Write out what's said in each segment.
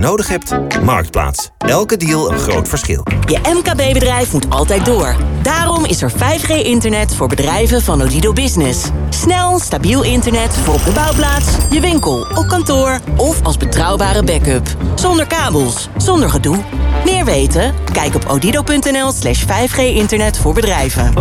nodig hebt. Marktplaats. Elke deal een groot verschil. Je MKB-bedrijf moet altijd door. Daarom is er 5G-internet voor bedrijven van Odido Business. Snel, stabiel internet voor op de bouwplaats, je winkel, op kantoor of als betrouwbare backup. Zonder kabels, zonder gedoe. Meer weten? Kijk op odido.nl/5G-internet voor bedrijven.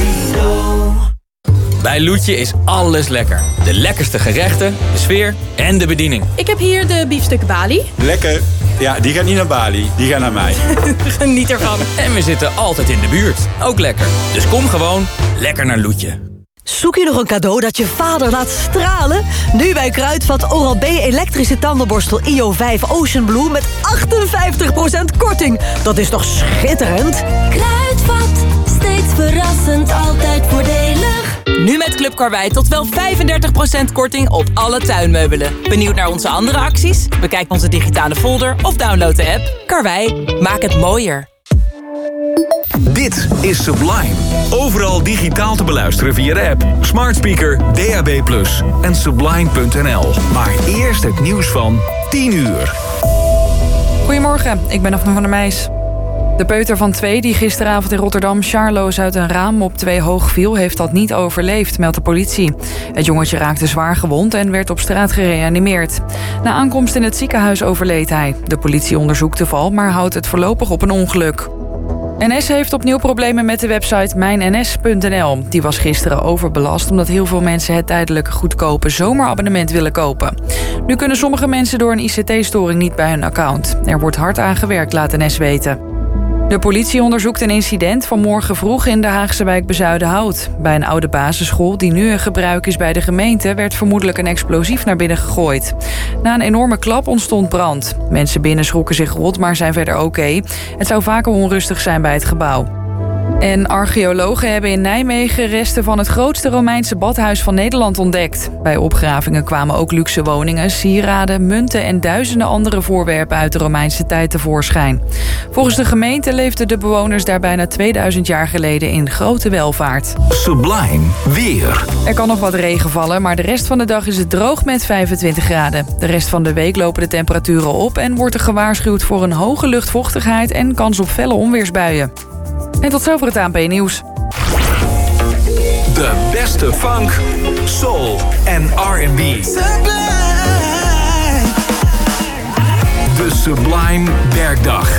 Bij Loetje is alles lekker. De lekkerste gerechten, de sfeer en de bediening. Ik heb hier de biefstuk Bali. Lekker. Ja, die gaat niet naar Bali, die gaat naar mij. Geniet ervan. En we zitten altijd in de buurt. Ook lekker. Dus kom gewoon lekker naar Loetje. Zoek je nog een cadeau dat je vader laat stralen? Nu bij Kruidvat Oral-B elektrische tandenborstel IO 5 Ocean Blue met 58% korting. Dat is toch schitterend? Kruidvat, steeds verrassend, altijd voordelig. Nu met Club Karwei tot wel 35% korting op alle tuinmeubelen. Benieuwd naar onze andere acties? Bekijk onze digitale folder of download de app. Karwei, maak het mooier. Dit is Sublime. Overal digitaal te beluisteren via de app, smart speaker, DAB+ en sublime.nl. Maar eerst het nieuws van 10 uur. Goedemorgen, ik ben Afne van der Meijs. De peuter van 2 die gisteravond in Rotterdam sjaarloos uit een raam op 2 hoog viel, heeft dat niet overleefd, meldt de politie. Het jongetje raakte zwaar gewond en werd op straat gereanimeerd. Na aankomst in het ziekenhuis overleed hij. De politie onderzoekt de val, maar houdt het voorlopig op een ongeluk. NS heeft opnieuw problemen met de website mijnns.nl. Die was gisteren overbelast omdat heel veel mensen het tijdelijk goedkope zomerabonnement willen kopen. Nu kunnen sommige mensen door een ICT-storing niet bij hun account. Er wordt hard aan gewerkt, laat NS weten. De politie onderzoekt een incident van morgen vroeg in de Haagse wijk Bezuidenhout. Bij een oude basisschool die nu in gebruik is bij de gemeente werd vermoedelijk een explosief naar binnen gegooid. Na een enorme klap ontstond brand. Mensen binnen schrokken zich rot, maar zijn verder oké. Het zou vaker onrustig zijn bij het gebouw. En archeologen hebben in Nijmegen resten van het grootste Romeinse badhuis van Nederland ontdekt. Bij opgravingen kwamen ook luxe woningen, sieraden, munten en duizenden andere voorwerpen uit de Romeinse tijd tevoorschijn. Volgens de gemeente leefden de bewoners daar bijna 2000 jaar geleden in grote welvaart. Sublime weer. Er kan nog wat regen vallen, maar de rest van de dag is het droog met 25 graden. De rest van de week lopen de temperaturen op en wordt er gewaarschuwd voor een hoge luchtvochtigheid en kans op felle onweersbuien. En tot zover het ANP-nieuws. De beste funk, soul en R&B. De Sublime Werkdag.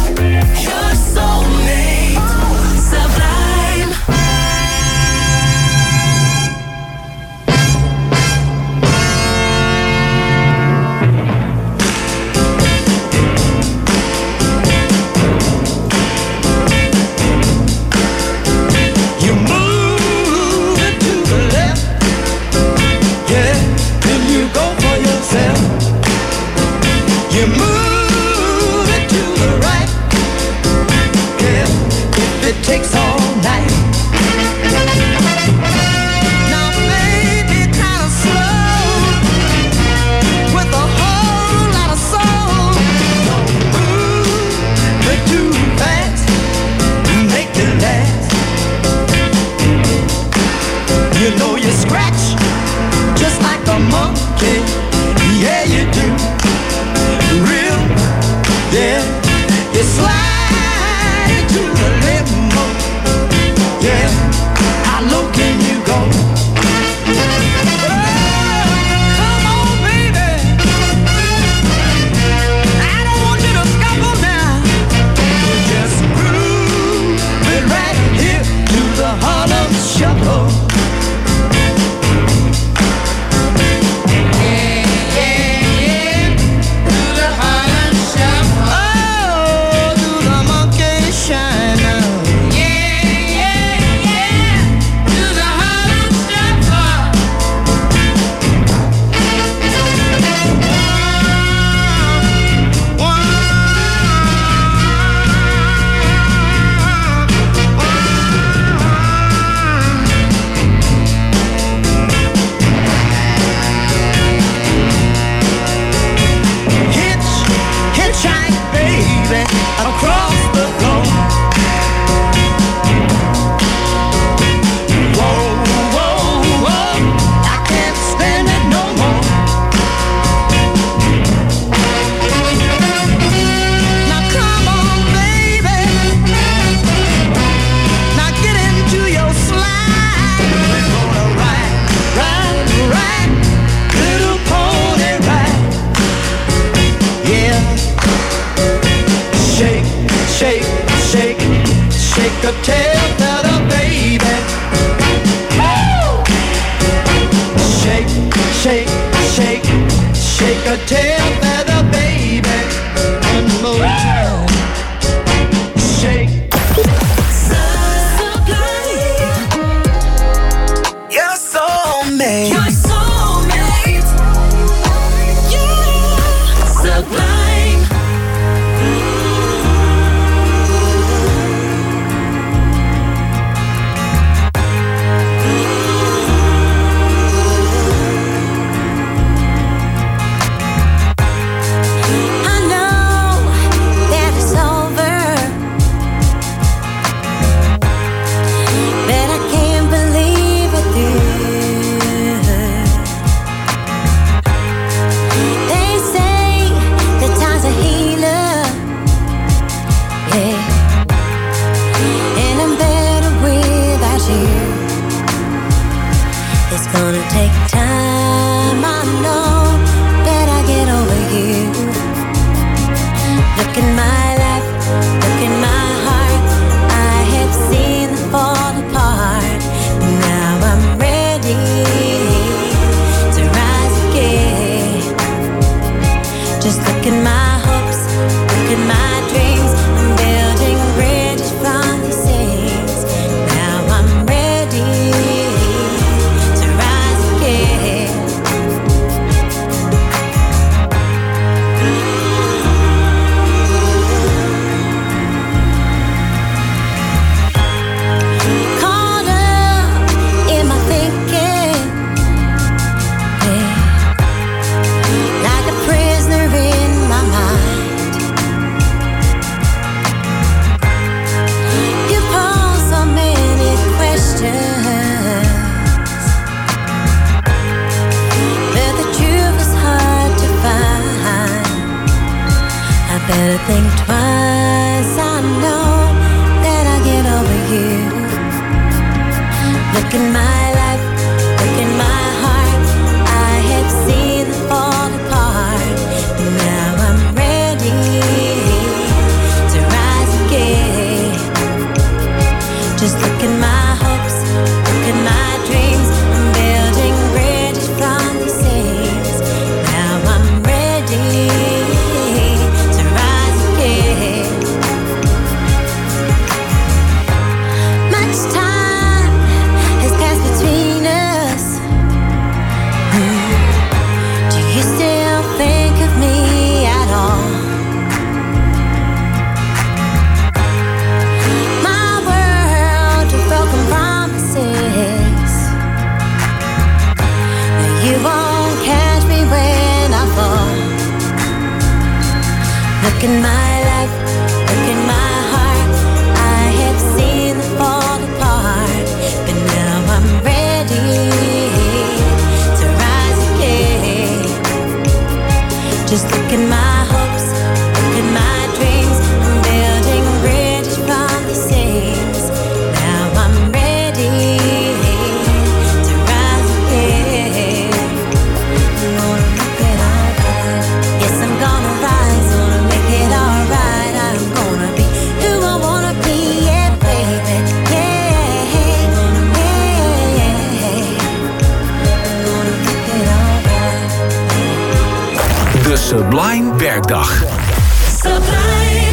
Takes all night. Now maybe kind of slow with a whole lot of soul. Ooh, but too fast, make it last. You know you scratch just like a monkey. Yeah, you do. Real, yeah, you slide into the limbo. shake a tail feather, baby. Woo! Shake, shake, shake, shake a tail feather, baby. One more time. Shake. You're soulmate. You're soulmate. Yeah. Sublime. I know that it's over, but I can't believe it did. They say that time's a healer, yeah, and I'm better without you. It's gonna take time, I know, but I get over you. Look in my life, look in my heart, I have seen them fall apart. Now I'm ready to rise again. Just look at my hopes, look at my dreams. I'm building bridges from these things. Now I'm ready to rise again. Caught up in my thinking, yeah, like a prisoner in my mind. You pose so many questions, but the truth is hard to find. I better think twice, I know that I get over you. Look in my life, look in my heart, I have seen them fall apart. Now I'm ready to rise again. Just look at my hopes, look at my dreams. I'm building bridges from these things. Now I'm ready to rise again. Much time has passed between us. Do you still think of me at all? My world of broken promises. You won't catch me when I fall. Look in my life, look in my heart, I have seen them fall apart. But now I'm ready to rise again. Just look at my hopes, look at my dreams. I'm building bridges from these things. Now I'm ready to rise again. I'm gonna make it alright. Yes, I'm gonna rise, gonna make it alright. I'm gonna be who I wanna be, yeah, baby. Yeah, yeah. I'm gonna make it alright. De Sublime Werkdag. Sublime.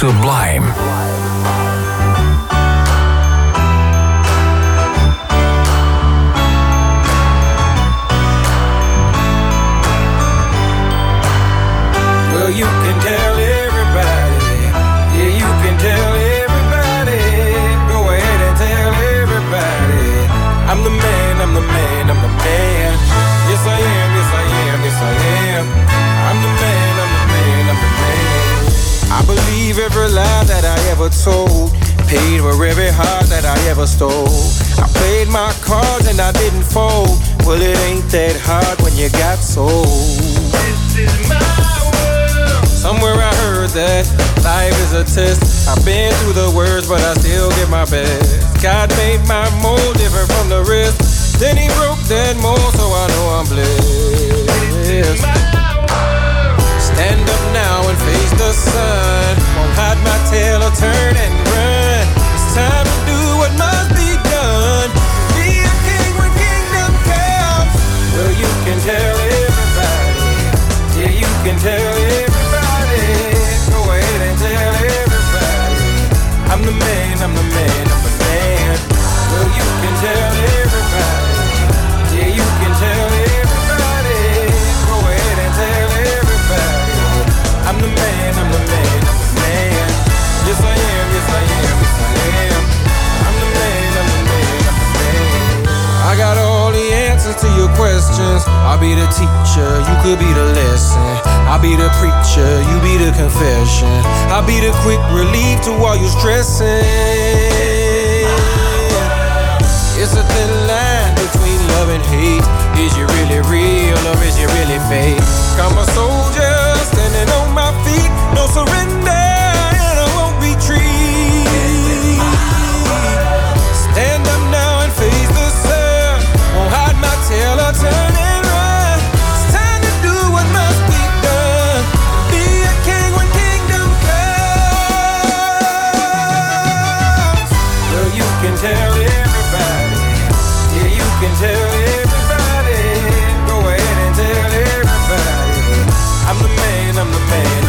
Sublime. Well, you can tell everybody. Yeah, you can tell everybody. Go ahead and tell everybody. I'm the man, I'm the man, I'm the man. Yes, I am, yes, I am, yes, I am. I'm the man, I'm the man, I'm the man. I believe every lie that I ever told. Paid for every heart that I ever stole. I played my cards and I didn't fold. Well, it ain't that hard when you got sold. This is my world. Somewhere I heard that life is a test. I've been through the worst, but I still give my best. God made my mold different from the rest. Then he broke that mold, so I know I'm blessed. This is my world. Stand up now and face the sun. Won't hide my tail or turn and run. It's time to do what must be done. Be a king when kingdom comes. Well, you can tell everybody. Yeah, you can tell everybody. Go ahead and tell everybody. I'm the man, I'm the man, I'm the man. Well, you can tell everybody. Yeah, you can tell everybody. Go ahead and tell everybody. I'm the man, I'm the man, I'm the man. Yes, I am, yes, I am, yes, I am. I'm the man, I'm the man, I'm the man. I got all the answers to your questions. I'll be the teacher, you could be the lesson. I'll be the preacher, you be the confession. I'll be the quick relief to all your stressing. It's a thin line between love and hate. Is you really real or is you really fake? I'm a soldier standing on my feet. No surrender and I won't retreat. Stand up now and face the sun. Won't hide my tail or turn and run. It's time to do what must be done. Be a king when kingdom comes. Well, you can tell everybody. Yeah, you can tell everybody. Go ahead and tell everybody. I'm the man, I'm the man.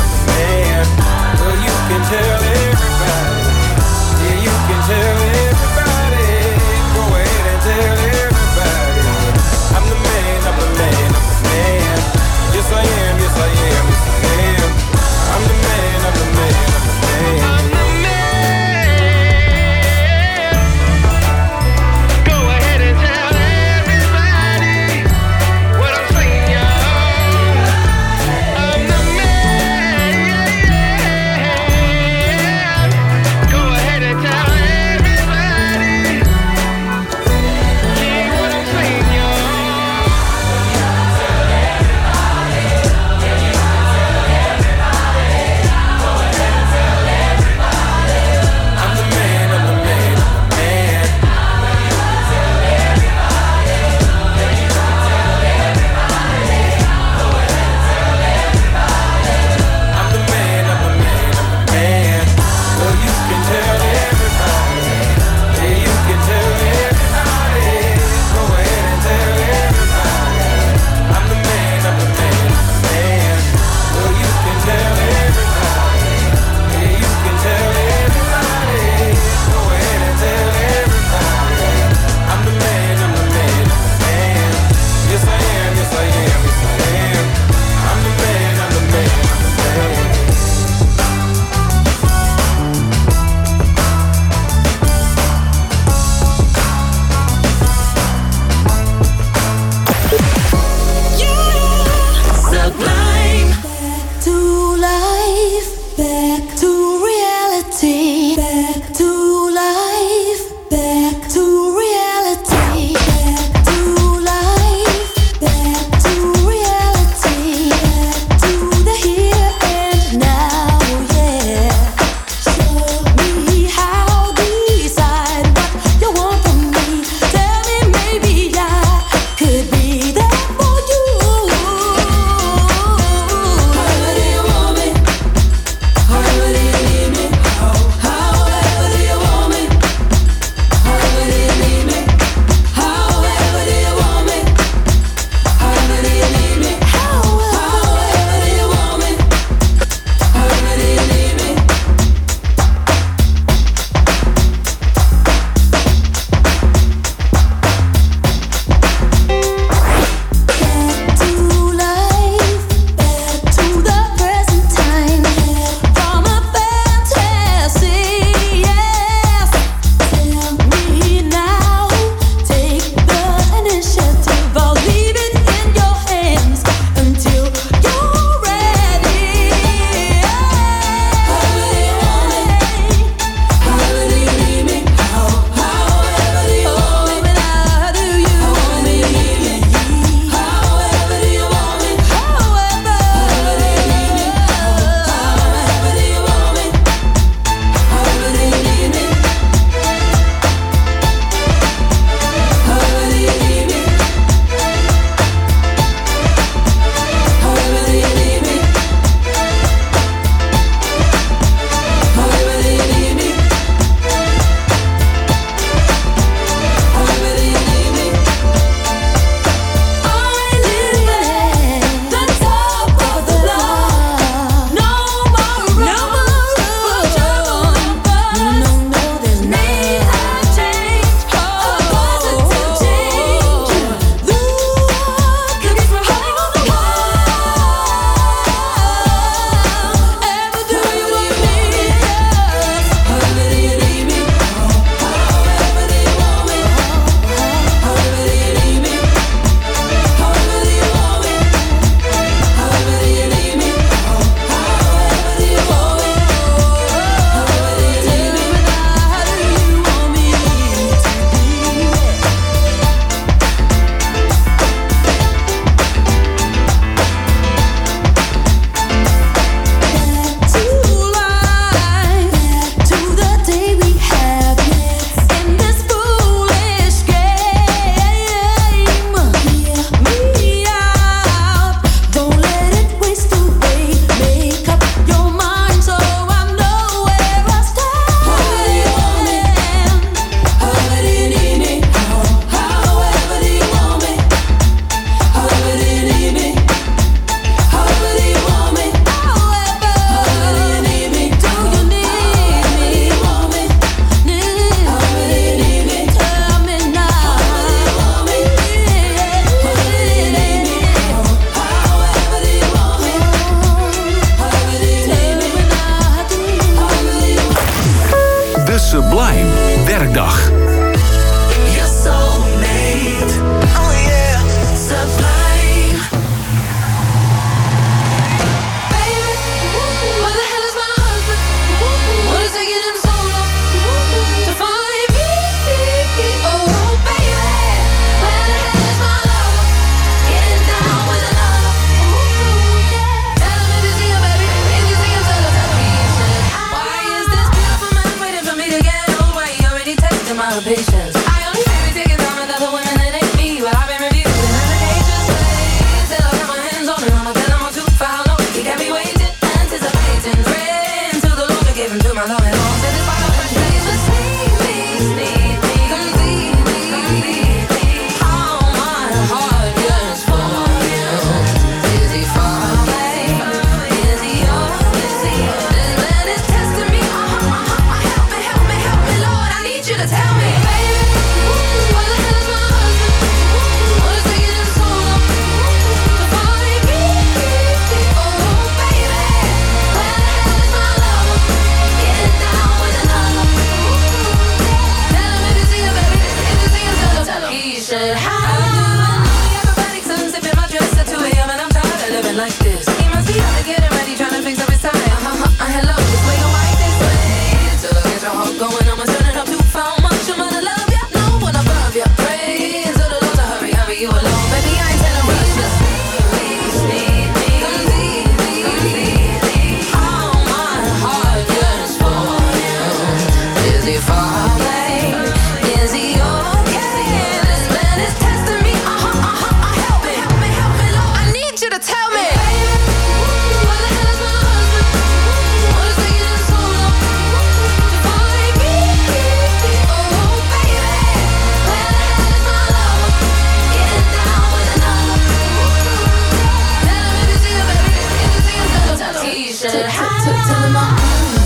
her patience. I only maybe take it down with other women that ain't me, but I've been refusing medications. Till I got my hands on it, I'ma tell him I'm too for how long he got me waiting, anticipating, praying to the Lord to give him to my Lord and all. Said it's by the first place, just sneak me, complete me. All my heart yearns for you. Is he far away? Is he yours? This man is testing me. Help me, Lord, I need you to tell me, baby, where the hell is my husband? What is taking him so long to find me? Oh, baby, where the hell is my lover? Getting down with another. Tell him if you see him, baby, if you see him, tell him. He should have everybody sipping my dress at 2 a.m. and I'm tired of living like this. He must be out to getting ready, trying to fix up his tie. Hello, this way to white this way. Till I get your heart going, I'ma turn it up to how much I'm gonna love ya. No one above ya. Pray to the Lord to hurry you alone. Baby, I ain't telling rush. Just need me, completely. All my heart yearns for you. Is he far away? Is he okay? This man is testing me. Help me, Lord. I need you to tell me. Where the hell is my husband? What is taking him so long to find me? Oh, baby, where the hell is my lover? Getting down with another. Tell him if you see him, baby, if you see him, tell him. He should have. Tell him I'm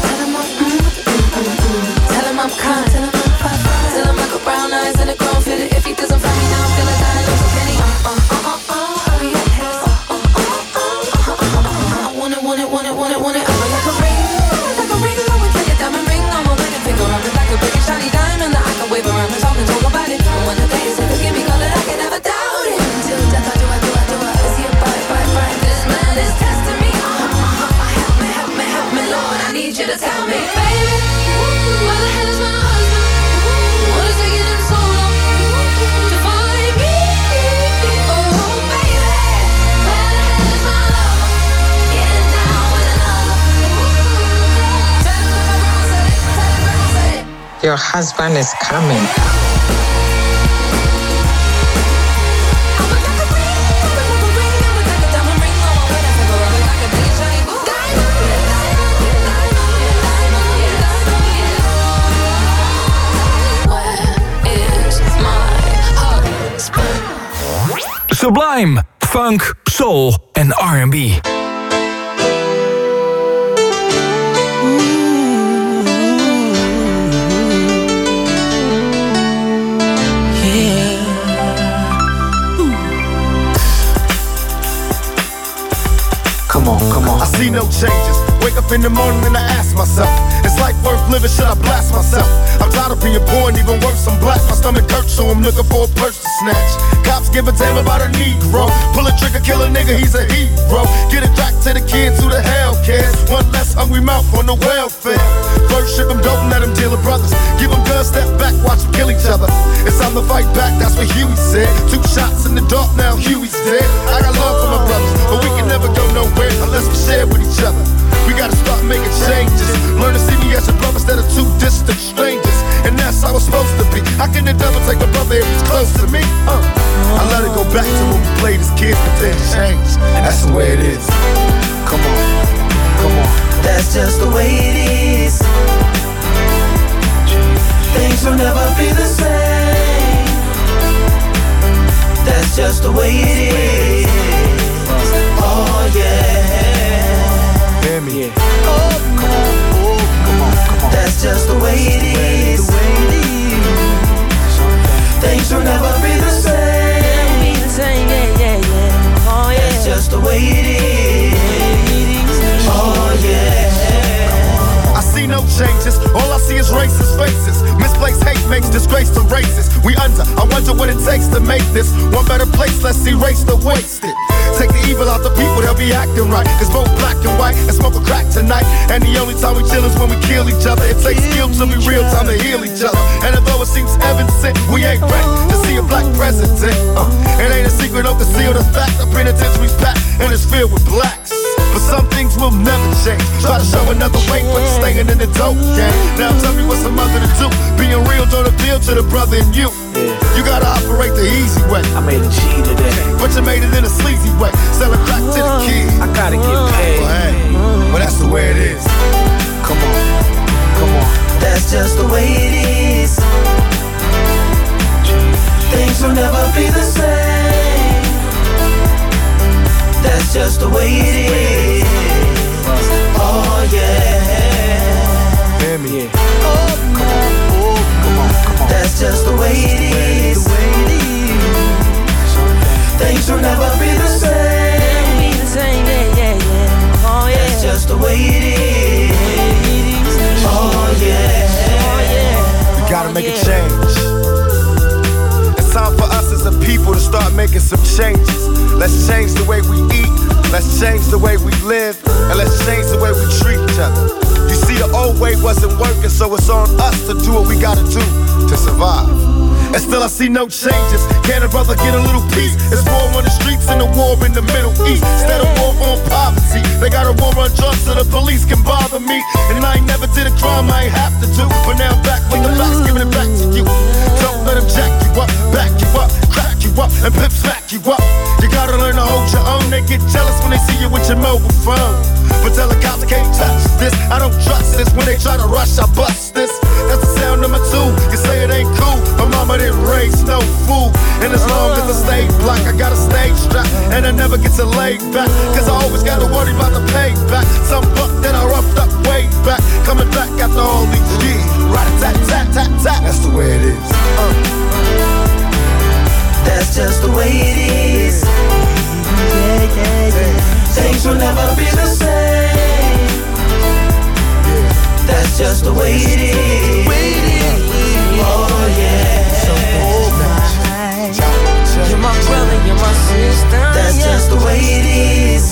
kind. Tell him I got brown eyes and a grown fit. If he doesn't find me now, I'm gonna die. Lose a penny. Hurry up, I want it. I'm like a ring, I would take a diamond ring on my wedding finger. I'm just like a big shiny diamond that I can wave around and talk about it. And when the day is said, forgive me, call it, I can never doubt it. Until death, I do. Is he a bright? This man is testing me. Help me, Lord, I need you to tell me, baby, where the hell is my husband? What is taking him so long to find me? Oh, baby, where the hell is my lover? Getting down with another. Tell him that my grandma said it. Your husband is coming. Sublime, funk, soul en R&B. Come on. I see no changes. Wake up in the morning and I ask myself, is life worth living? Should I blast myself? I'm tired of being poor and even worse, I'm black. My stomach hurts, so I'm looking for a purse to snatch. Cops give a damn about a Negro. Pull a trigger, kill a nigga, he's a hero. Get it back to the kids who the hell cares. One less hungry mouth on the welfare. First ship them, don't let them deal with brothers. Give them guns, step back, watch them kill each other. It's time to fight back, that's what Huey said. 2 shots in the dark, now Huey's dead. I got love for my brothers, but we can never go nowhere unless we share with each other. We gotta start making changes. Learn to see me as a brother instead of 2 distant strangers. And that's how it's supposed to be. How can the devil take a brother if he's close to me? I let it go back to when we played as kids, but then changed. And that's the way it is. Come on. That's just the way it is. Things will never be the same. That's just the way it is. Oh yeah. Hear me. Oh, come on. That's just the way it is. Things will never be the same. Yeah. Oh yeah. That's just the way it is. Oh yeah. I see no changes, all I see is racist faces. Misplaced hate makes disgrace to races. We under, I wonder what it takes to make this one better place. Let's erase the wasted. Take the evil out the people, they'll be acting right. It's both black and white and smoke a crack tonight. And the only time we chill is when we kill each other. It takes skill to be real time to heal each other. And although it seems evident, we ain't ready to see a black president. It ain't a secret of concealed, the fact the penitentiary's packed and it's filled with blacks. But some things will never change. Try to show another way, but stay slanging in the dope game. Now tell me what's a mother to do. Being real don't appeal to the brother in you. You gotta operate the easy way. I made a G today, but you made it in a sleazy way. Selling crack to the kids. I gotta get paid. Well, hey, well that's the way it is. Come on, come on. That's just the way it is. Things will never be the same. That's just the way it is. Oh yeah. Hear me. Oh, come on. Oh, come on, come on. That's just the way it is. Things will never be the same. Yeah, yeah, yeah. Oh yeah. That's just the way it is. Oh yeah. Oh yeah. We gotta make a change. It's time for us as a people to start making some changes. Let's change the way we eat. Let's change the way we live. And let's change the way we treat each other. You see, the old way wasn't working, so it's on us to do what we gotta do to survive. And still I see no changes. Can a brother get a little peace? It's war on the streets and a war in the Middle East. Instead of war on poverty, they got a war on drugs so the police can bother me. And I ain't never did a crime I ain't have to do. But now I'm back with the facts, giving it back to you. Don't let them jack you up, back you up, crack you up, and pimp smack you up. You gotta learn to hold your own. They get jealous when they see you with your mobile phone. But tell the cops I can't touch this. I don't trust this. When they try to rush, I bust this. That's the sound number 2. You say it ain't cool. My mama didn't raise no fool. And as long as I stay black, I got a stage strap. And I never get to lay back. Cause I always gotta worry about the payback. Some buck that I roughed up way back. Coming back after all these years. Rat-a-tat-tat-tat-tat. That's the way it is. That's just the way it is. Yeah, yeah, yeah. Things will never be the same. That's just the way it is. Oh yeah. You're my brother, you're my sister. That's just the way it is.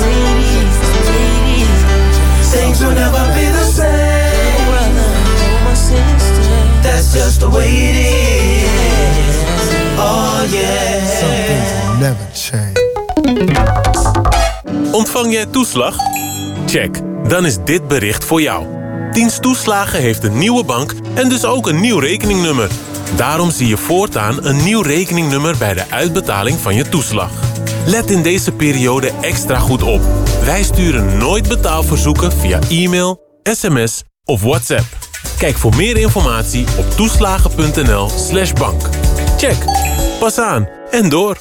Things will never be the same. You're my sister. That's just the way it is. Oh yeah. Some things will never change. Ontvang jij toeslag? Check, dan is dit bericht voor jou. Dienst Toeslagen heeft een nieuwe bank en dus ook een nieuw rekeningnummer. Daarom zie je voortaan een nieuw rekeningnummer bij de uitbetaling van je toeslag. Let in deze periode extra goed op. Wij sturen nooit betaalverzoeken via e-mail, sms of WhatsApp. Kijk voor meer informatie op toeslagen.nl/bank. Check, pas aan en door.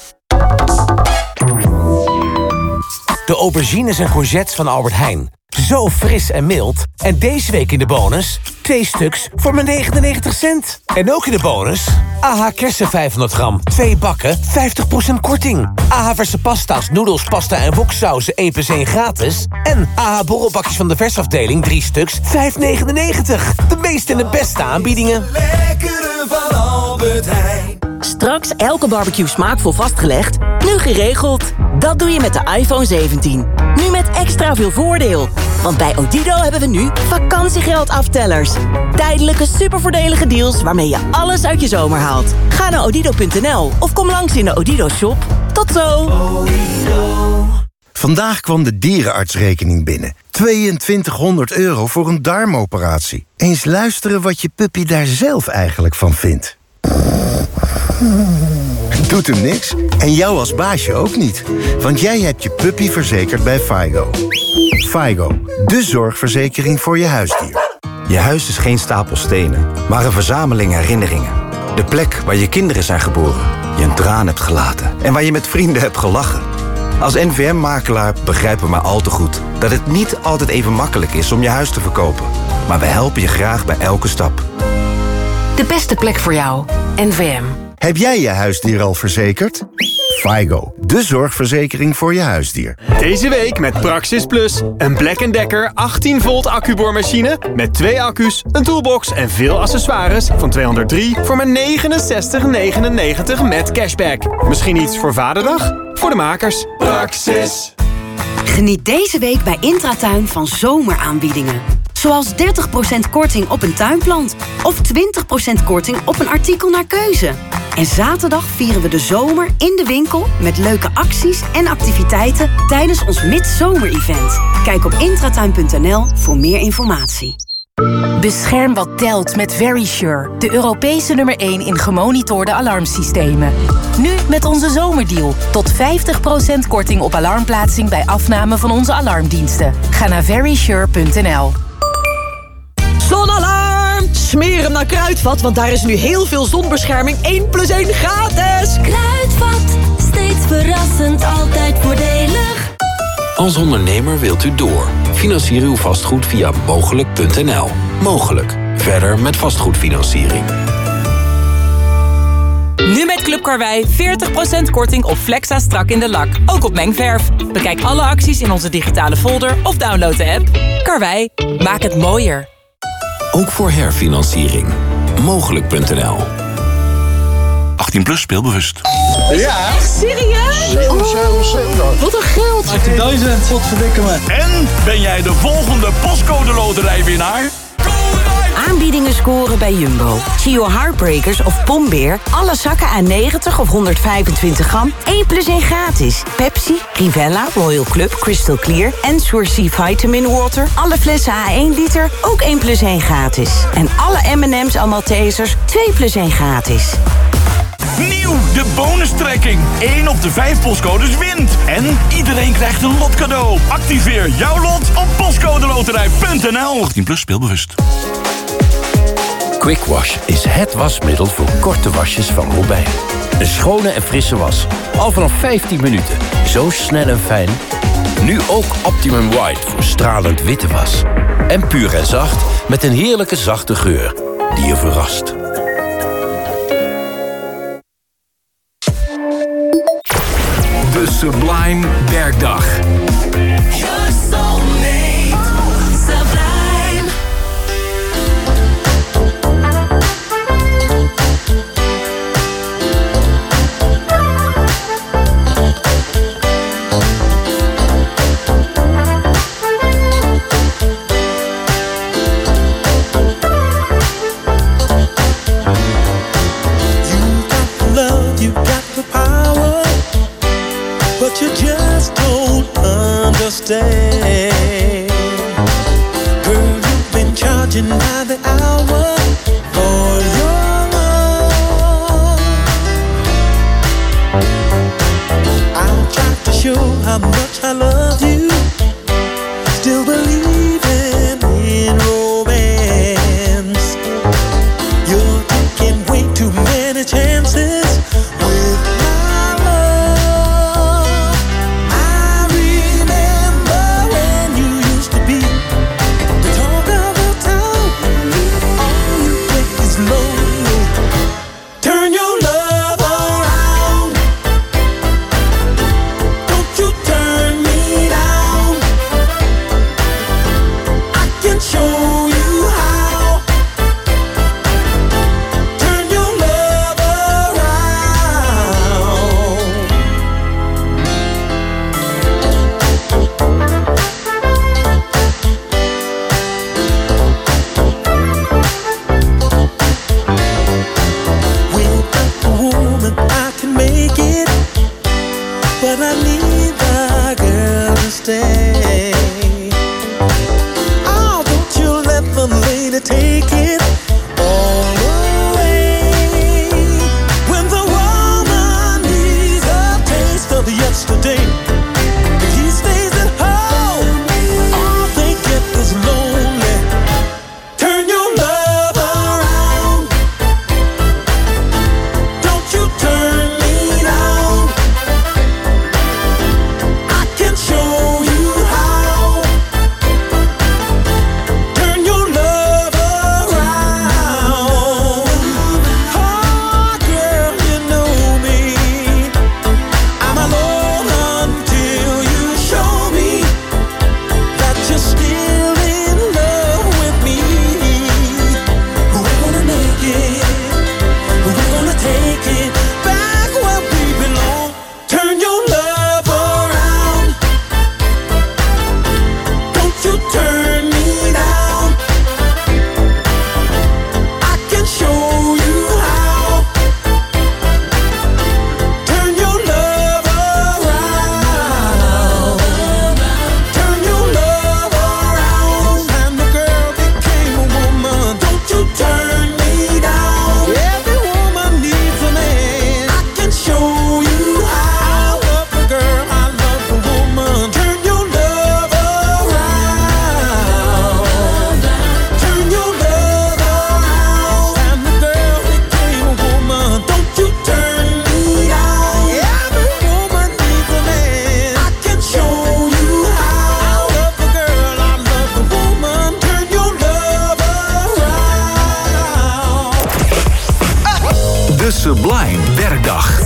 De aubergines en courgettes van Albert Heijn. Zo fris en mild. En deze week in de bonus 2 stuks voor maar 99 cent. En ook in de bonus AH kersen 500 gram. 2 bakken, 50% korting. AH verse pasta's, noedels, pasta en woksauzen 1+1 gratis. En AH borrelbakjes van de versafdeling 3 stuks, 5,99. De meeste en de beste aanbiedingen. Lekkere van Albert Heijn. Straks elke barbecue smaakvol vastgelegd, nu geregeld. Dat doe je met de iPhone 17. Nu met extra veel voordeel. Want bij Odido hebben we nu vakantiegeldaftellers. Tijdelijke supervoordelige deals waarmee je alles uit je zomer haalt. Ga naar odido.nl of kom langs in de Odido shop. Tot zo! Vandaag kwam de dierenartsrekening binnen. €2200 voor een darmoperatie. Eens luisteren wat je puppy daar zelf eigenlijk van vindt. Doet hem niks. En jou als baasje ook niet. Want jij hebt je puppy verzekerd bij Faygo. Faygo, de zorgverzekering voor je huisdier. Je huis is geen stapel stenen, maar een verzameling herinneringen. De plek waar je kinderen zijn geboren, je een traan hebt gelaten en waar je met vrienden hebt gelachen. Als NVM-makelaar begrijpen we maar al te goed dat het niet altijd even makkelijk is om je huis te verkopen. Maar we helpen je graag bij elke stap. De beste plek voor jou. NVM. Heb jij je huisdier al verzekerd? Faygo, de zorgverzekering voor je huisdier. Deze week met Praxis Plus. Een Black & Decker 18 volt accuboormachine met 2 accu's, een toolbox en veel accessoires van 203 voor maar €69,99 met cashback. Misschien iets voor Vaderdag? Voor de makers. Praxis. Geniet deze week bij Intratuin van zomeraanbiedingen. Zoals 30% korting op een tuinplant. Of 20% korting op een artikel naar keuze. En zaterdag vieren we de zomer in de winkel met leuke acties en activiteiten tijdens ons midzomer-event. Kijk op intratuin.nl voor meer informatie. Bescherm wat telt met Verisure, de Europese nummer 1 in gemonitorde alarmsystemen. Nu met onze zomerdeal. Tot 50% korting op alarmplaatsing bij afname van onze alarmdiensten. Ga naar verisure.nl. Zonalarm! Smeer hem naar Kruidvat, want daar is nu heel veel zonbescherming 1+1 gratis. Kruidvat, steeds verrassend, altijd voordelig. Als ondernemer wilt u door. Financier uw vastgoed via mogelijk.nl. Mogelijk. Verder met vastgoedfinanciering. Nu met Club Karwei 40% korting op Flexa strak in de lak. Ook op mengverf. Bekijk alle acties in onze digitale folder of download de app. Karwei, maak het mooier. Ook voor herfinanciering. Mogelijk.nl. 18+ speelbewust. Ja. Echt serieus? Wat een geld. 18.000. Wat verdikken me. En ben jij de volgende postcode loterijwinnaar? Aanbiedingen scoren bij Jumbo. Chio Heartbreakers of Pombeer. Alle zakken aan 90 of 125 gram. 1+1 gratis. Pepsi, Rivella, Royal Club, Crystal Clear en Sourcy Vitamin Water. Alle flessen A1 liter. Ook 1+1 gratis. En alle M&M's en Maltesers 2+1 gratis. Nieuw, de bonustrekking. 1 op de 5 postcodes wint. En iedereen krijgt een lotcadeau. Activeer jouw lot op postcodeloterij.nl. 18+ speelbewust. Quick Wash is het wasmiddel voor korte wasjes van Robijn. Een schone en frisse was. Al vanaf 15 minuten. Zo snel en fijn. Nu ook Optimum White voor stralend witte was. En puur en zacht met een heerlijke zachte geur die je verrast. De Sublime Werkdag. You just don't understand. Girl, you've been charging by the hour for your love. I'll try to show how much I love you. Still believing in romance. You're taking way too many chances with Sublime Werkdag.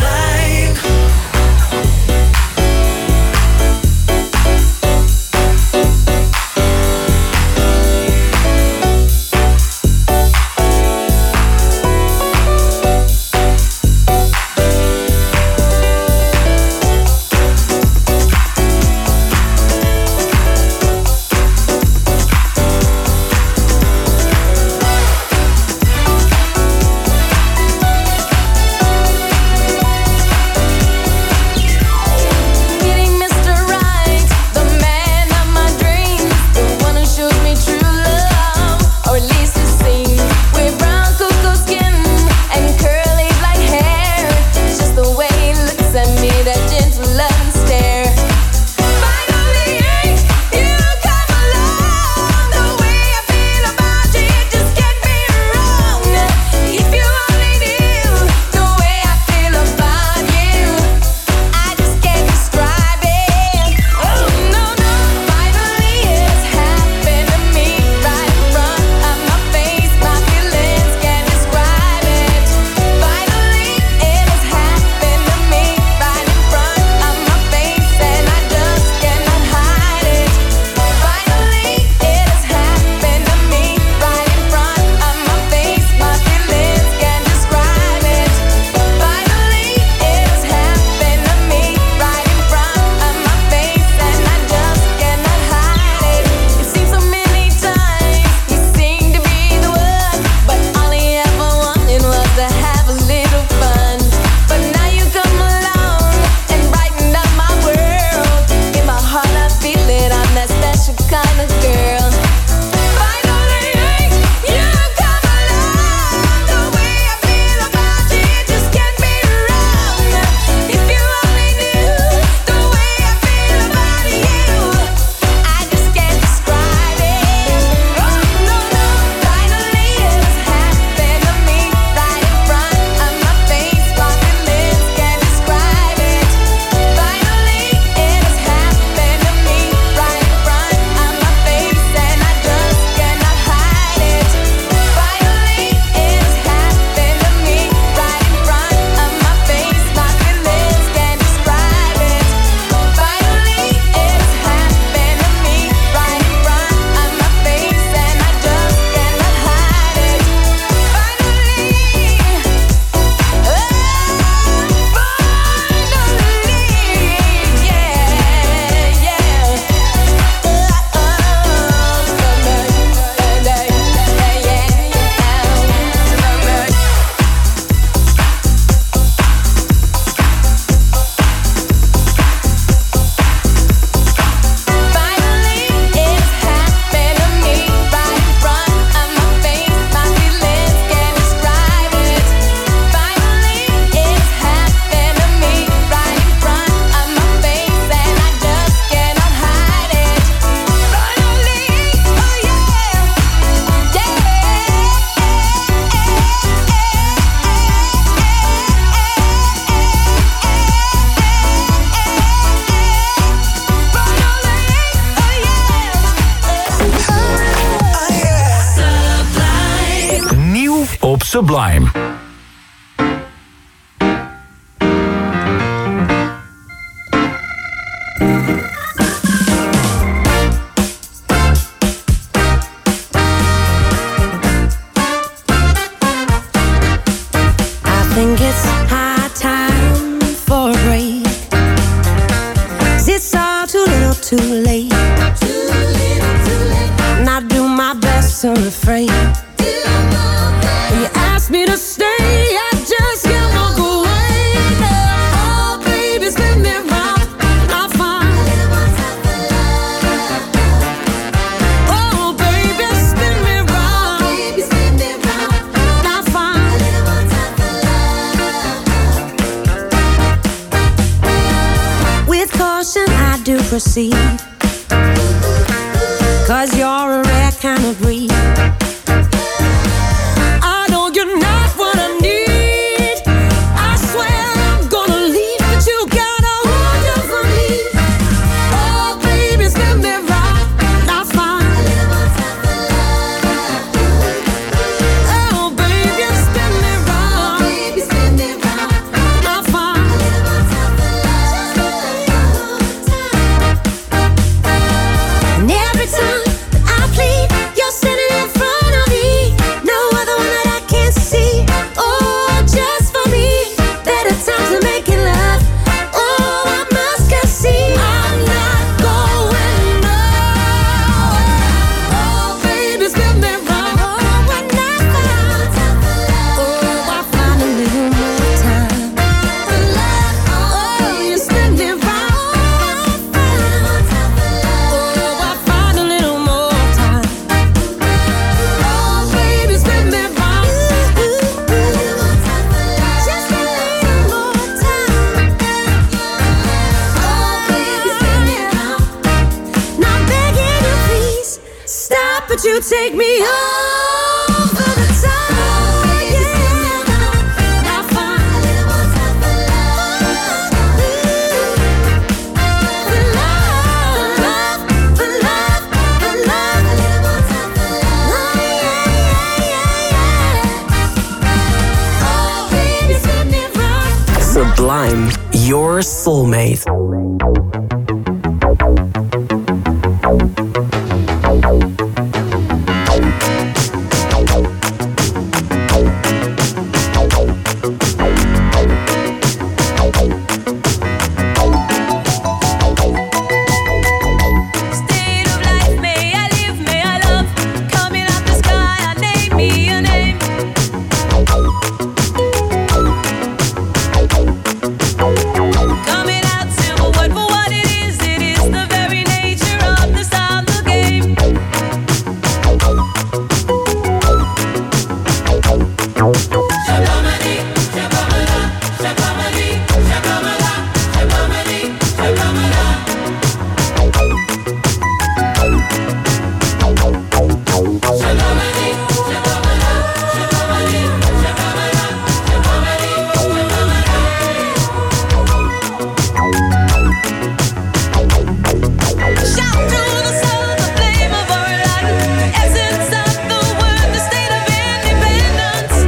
Sublime. I think it's high time for a break. It's all too little, too late. And I do my best, I'm afraid. When you ask me to stay, I just can't walk away. Oh, baby, spin me round, I'm fine. Oh, baby, spin me round, I'm fine. With caution, I do proceed. 'Cause you're a rare kind of breed. I know you're not what I need. I swear I'm gonna leave, but you gotta hold on for me. Oh, baby, spin me round, I'm fine. Oh, baby, spin me round, take me over the top, yeah. Now find a little more time for love. For love, for love, for love. A little more time for love. Oh, baby, spin it right. Sublime, your soulmate. State of life, may I live, may I love. Coming out the sky, I name me a name. Coming out simple, word for what it is the very nature of the sound of the game. Shabamani, shabamala, shabamani, shabamala, shabamani, shabamala. Shabamani, shabamala, shabamani, shabamala, shabamani, shout to the soul, the flame of our life, the essence of the word, the state of independence.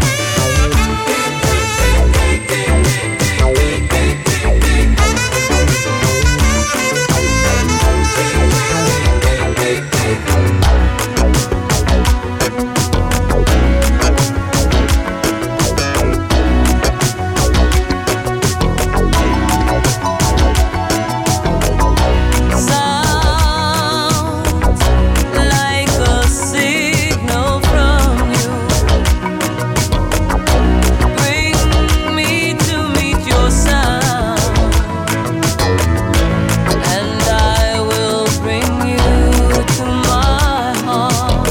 Sounds like a signal from you. Bring me to meet your sound, and I will bring you to my heart.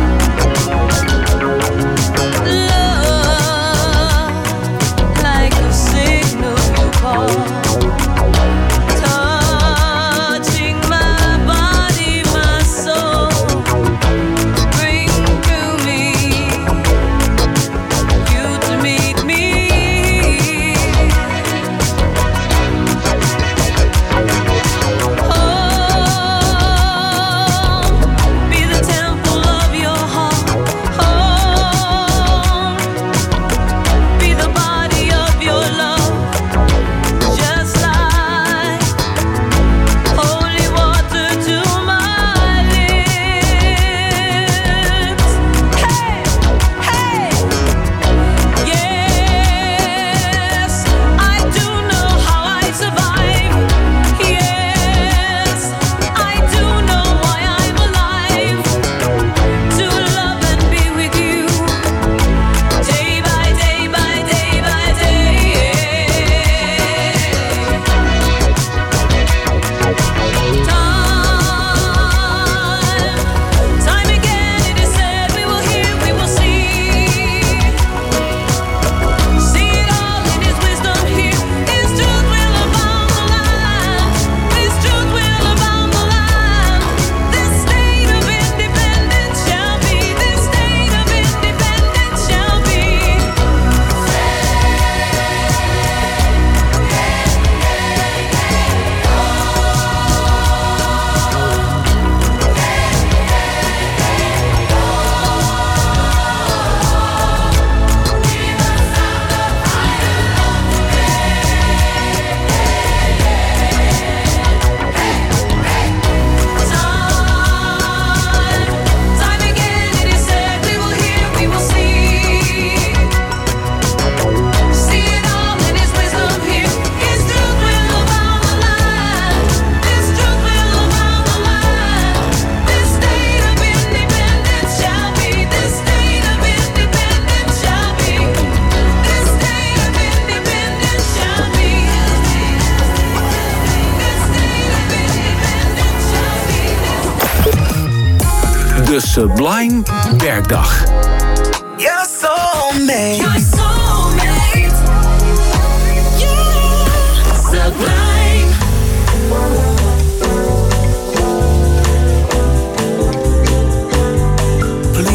Love, like a signal you call. Touching my body, my soul. Bring to me, you to meet me. Home, be the temple of your heart. Home, be the body of your love. Just like holy water to my lips. Hey, hey, yes, I do know how I survive. Yes, I do know why I'm alive. To love and be with you, day by day by day by day. Time again it is said, we will hear, we will see. See it all in His wisdom here. His truth will abound the land. His truth will abound the land. This state of independence shall be. This state of independence shall be. Time again it is said, we will hear, we will see. See it all in His wisdom here. His truth will abound the land. His truth will abound the land. This state of independence shall be. This state of independence shall be. This state of independence shall be. This state of independence shall be. De Sublime Werkdag. Your soulmate. Your soulmate. Yeah. Sublime. Please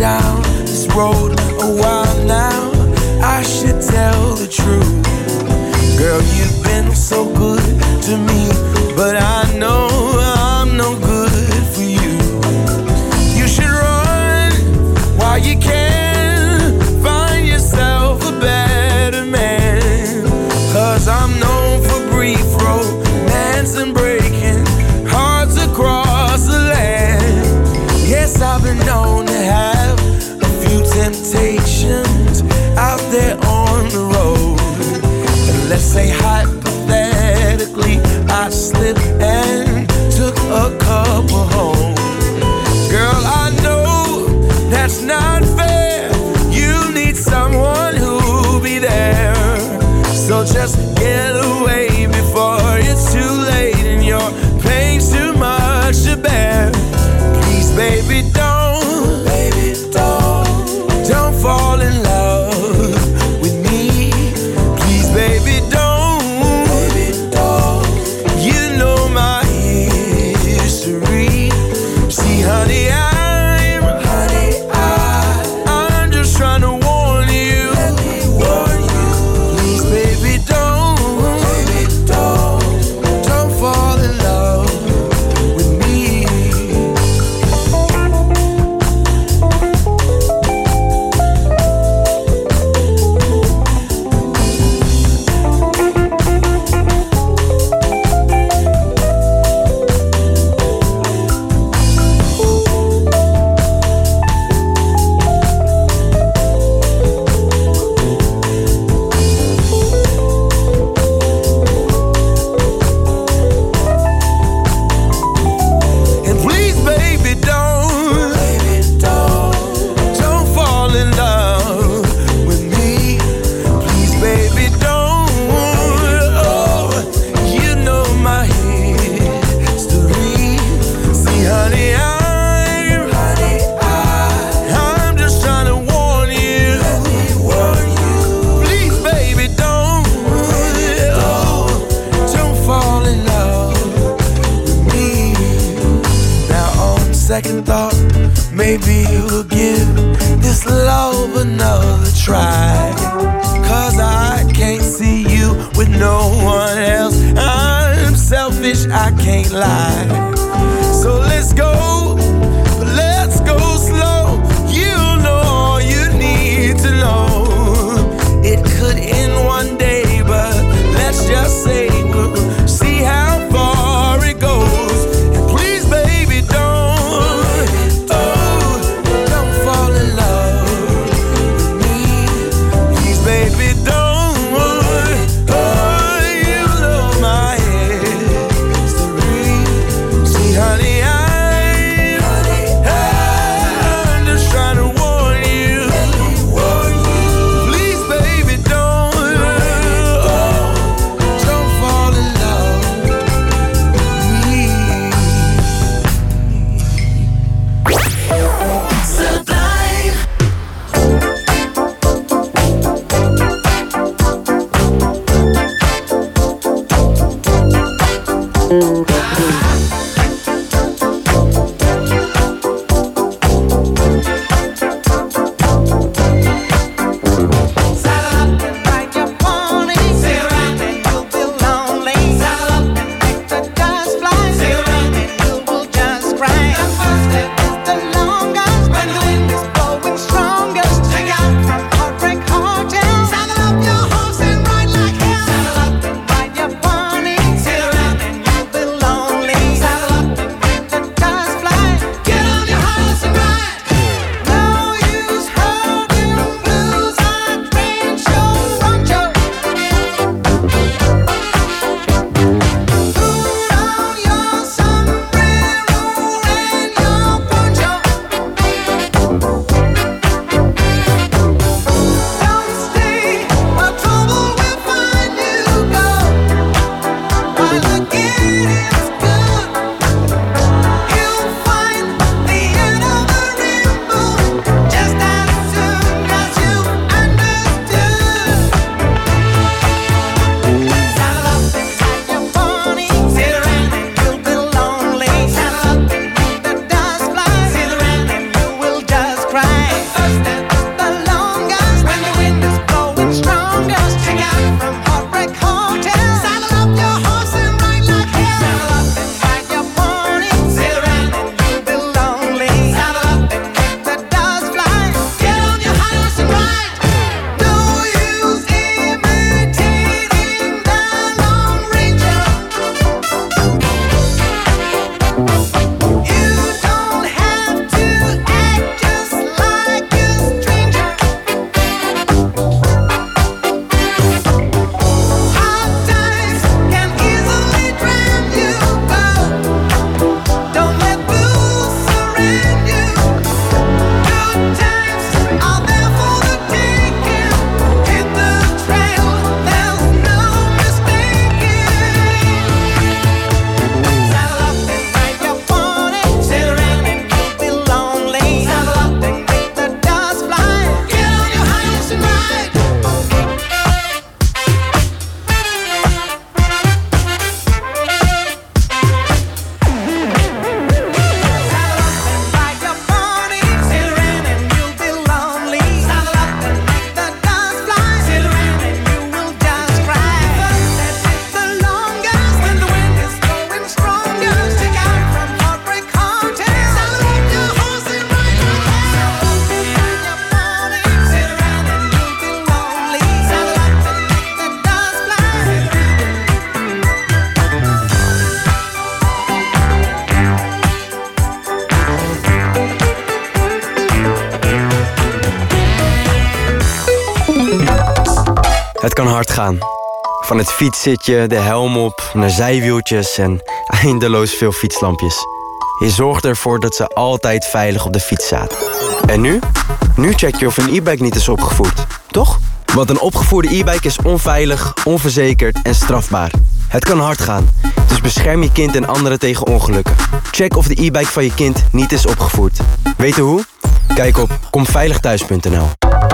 down this road a while now. I should tell the truth. Girl, you've been so good to me, but I know I'm no good for you. You should run while you can, find yourself a better man. 'Cause I'm known for brief romance and breaking hearts across the land. Yes, I've been known to have a few temptations out there on the road. And let's say hypothetically I slipped and took a couple home. Girl, I know that's not fair. You need someone who'll be there. So just get away before it's too late and your pain's too much to bear. Please, baby, don't fall in love with me. Please, baby, don't. You know my history. See, honey, I'm just trying to warn you. Please, baby, don't fall in love with me. And please, baby, don't fall in love with me. Please, baby, don't. Oh, you know my history. See, honey, I'm just trying to warn you. Please, baby, don't fall in love with me. Now on second thought, maybe we'll give this love another try. 'Cause I can't see you with no one else. I'm selfish, I can't lie. So let's go, but let's go slow. You know all you need to know. It could end one day, but let's just say we'll see how far it goes. And please, baby, don't fall in love with me. Please, baby, don't. You know my history. See, honey, I'm just trying to warn you. Please, baby, don't fall in love with me. Sublime. Belong Het kan hard gaan. Van het fietszitje, de helm op, naar zijwieltjes en eindeloos veel fietslampjes. Je zorgt ervoor dat ze altijd veilig op de fiets zaten. En nu? Nu check je of een e-bike niet is opgevoerd, toch? Want een opgevoerde e-bike is onveilig, onverzekerd en strafbaar. Het kan hard gaan, dus bescherm je kind en anderen tegen ongelukken. Check of de e-bike van je kind niet is opgevoerd. Weten hoe? Kijk op komveiligthuis.nl.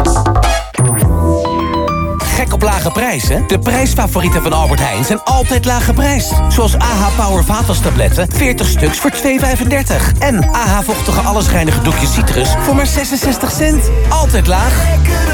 Gek op lage prijzen? De prijsfavorieten van Albert Heijn zijn altijd laag geprijsd. Zoals AH Power vaatwastabletten, 40 stuks voor $2,35. En AH vochtige allesreinige doekjes citrus voor maar 66 cent. Altijd laag.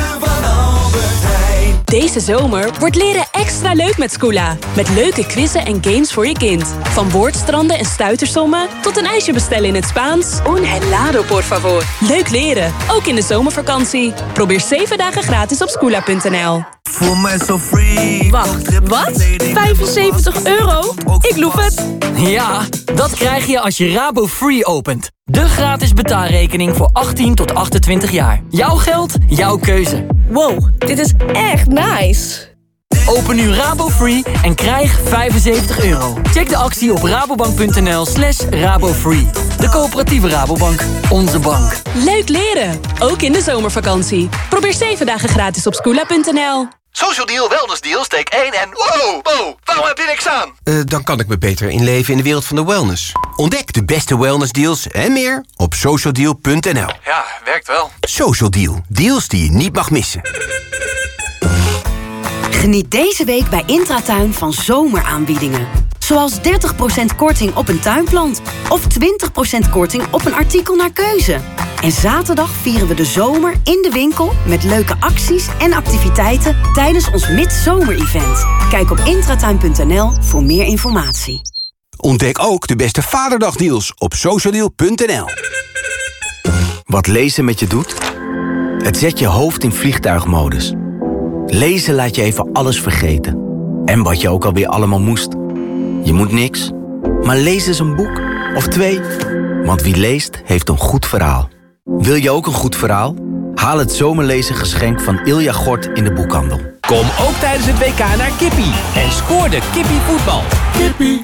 Deze zomer wordt leren extra leuk met Scoola. Met leuke quizzen en games voor je kind. Van woordstranden en stuitersommen tot een ijsje bestellen in het Spaans. Un helado, por favor. Leuk leren, ook in de zomervakantie. Probeer 7 dagen gratis op Scoola.nl. Voel mij zo free. Wacht, wat? €75? Ik loef het. Ja, dat krijg je als je Rabo Free opent. De gratis betaalrekening voor 18 tot 28 jaar. Jouw geld, jouw keuze. Wow, dit is echt nice. Open nu Rabo Free en krijg €75. Check de actie op rabobank.nl/rabofree. De coöperatieve Rabobank. Onze bank. Leuk leren, ook in de zomervakantie. Probeer 7 dagen gratis op Scoola.nl. Social Deal, Wellness Deal, steek 1 en... Wow, waarom heb je niks aan? Dan kan ik me beter inleven in de wereld van de wellness. Ontdek de beste wellness deals en meer op socialdeal.nl. Ja, werkt wel. Social Deal, deals die je niet mag missen. Geniet deze week bij Intratuin van zomeraanbiedingen. Zoals 30% korting op een tuinplant. Of 20% korting op een artikel naar keuze. En zaterdag vieren we de zomer in de winkel met leuke acties en activiteiten tijdens ons midzomer-event. Kijk op intratuin.nl voor meer informatie. Ontdek ook de beste vaderdagdeals op socialdeal.nl. Wat lezen met je doet? Het zet je hoofd in vliegtuigmodus. Lezen laat je even alles vergeten. En wat je ook alweer allemaal moest. Je moet niks, maar lees eens een boek of 2. Want wie leest, heeft een goed verhaal. Wil je ook een goed verhaal? Haal het zomerlezen geschenk van Ilja Gort in de boekhandel. Kom ook tijdens het WK naar Kippie en scoor de Kippie voetbal. Kippie.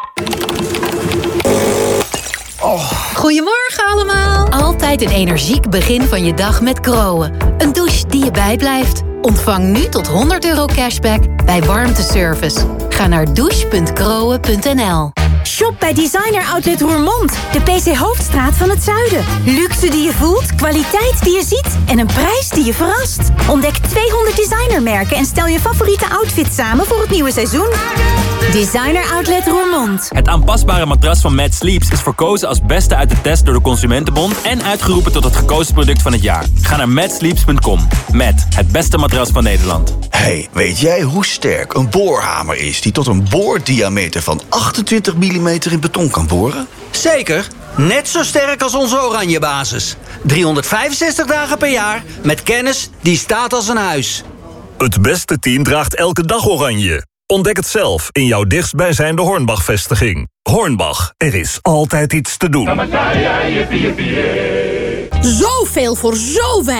Goedemorgen allemaal. Altijd een energiek begin van je dag met Groen. Een douche die je bijblijft. Ontvang nu tot €100 cashback bij warmteservice. Ga naar douche.groen.nl. Shop bij Designer Outlet Roermond, de PC Hoofdstraat van het zuiden. Luxe die je voelt, kwaliteit die je ziet en een prijs die je verrast. Ontdek 200 designermerken en stel je favoriete outfit samen voor het nieuwe seizoen. Designer Outlet Roermond. Het aanpasbare matras van Mad Sleeps is verkozen als beste uit de test door de Consumentenbond en uitgeroepen tot het gekozen product van het jaar. Ga naar madsleeps.com. Met het beste matras van Nederland. Hey, weet jij hoe sterk een boorhamer is die tot een boordiameter van 28 mm in beton kan boren? Zeker, net zo sterk als onze Oranje basis. 365 dagen per jaar met kennis die staat als een huis. Het beste team draagt elke dag oranje. Ontdek het zelf in jouw dichtstbijzijnde Hornbach-vestiging. Hornbach, er is altijd iets te doen. Zoveel voor zo weinig.